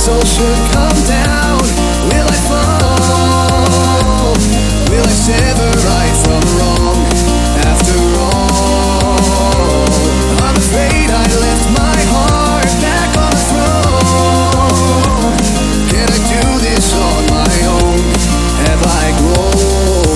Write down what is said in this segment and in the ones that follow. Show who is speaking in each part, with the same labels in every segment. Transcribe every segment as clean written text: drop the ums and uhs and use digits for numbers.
Speaker 1: castle should come down, will I fall? Will I sever right from wrong? After all, I'm afraid I left my heart back on the throne. Can I do this on my own? Have I grown?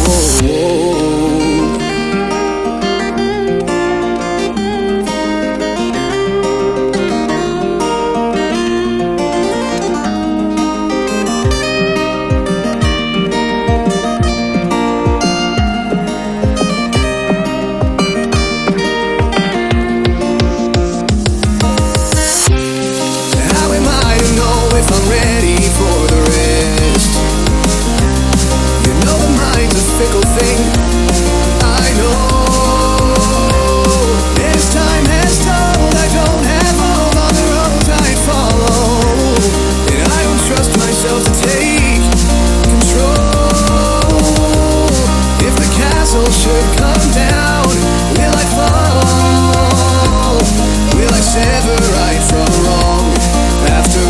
Speaker 1: Should come down, will I fall? Will I sever right from wrong? After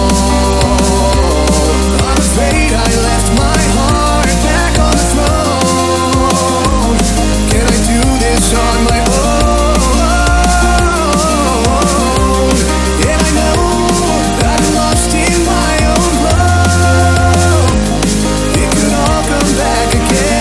Speaker 1: all, I'm afraid I left my heart back on the throne. Can I do this on my own? And I know I've been lost in my own love. It could all come back again.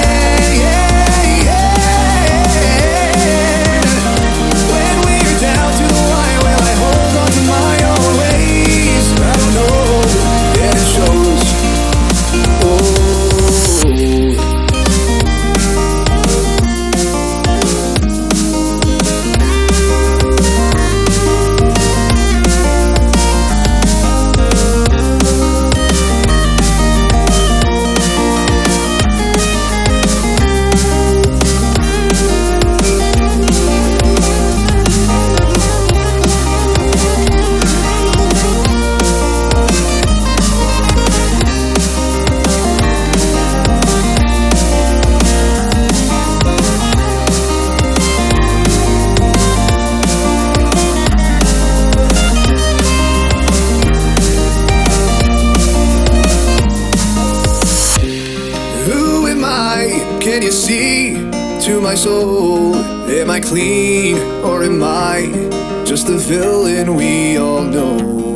Speaker 1: Can you see to my soul? Am I clean or am I just the villain we all know?